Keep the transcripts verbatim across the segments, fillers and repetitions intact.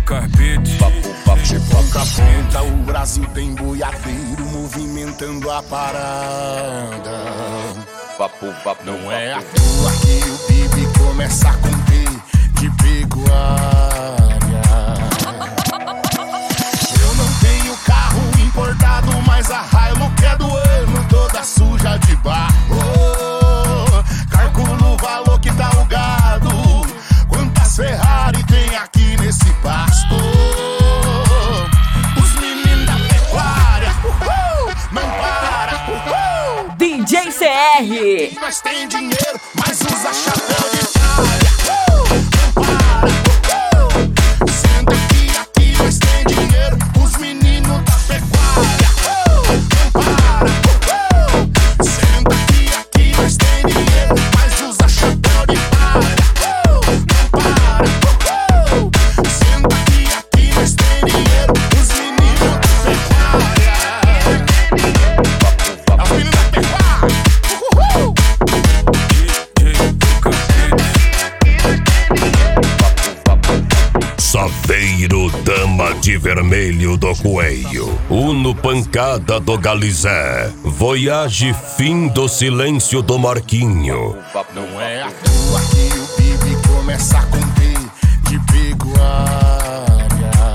carpete. Papo, papo, De ponta a ponta o Brasil tem boiadeiro movimentando a parada. papo, papo, Não é à toa que o P I B começa a conter de pecuária. Eu não tenho carro importado, mas a Hilux é do ano, toda suja de barro. Calculo o valor que tá o gado, quantas Ferrari tem aqui nesse pasto. Os meninos da pecuária, uhul, não para, uhul. D J C R. Nós tem dinheiro, mas usa chapéu de palha. Uh, não para, uh, sendo que aqui nós tem dinheiro, os meninos da pecuária. Uh, não para, uh, sendo que aqui nós tem dinheiro, mas usa chapéu de palha. Uh, não para, uh, sendo que aqui nós tem dinheiro, os meninos da pecuária. É os meninos da pecuária. Uhul. Saveiro, dama de vermelho do coelho, Uno pancada do Galizé, Voyage fim do silêncio do Marquinho. Não é à toa que o P I B começa a conter de pecuária.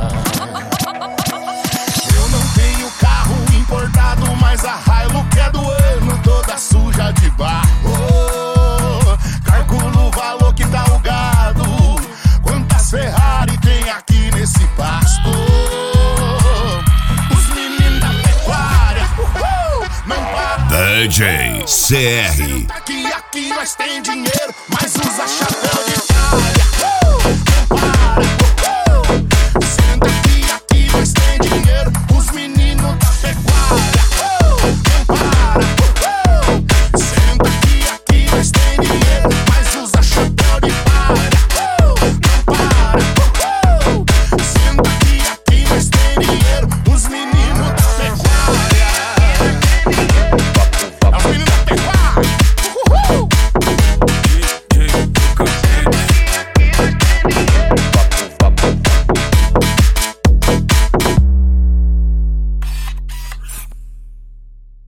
Eu não tenho carro importado, mas a Hilux é do ano, toda suja de barro. Calculo o valor que tá o gado, quantas Ferrari tem aqui nesse pasto. Os meninos da pecuária, uhul, não para. D J C R. Aqui, aqui nós tem dinheiro, mas usa chapéu de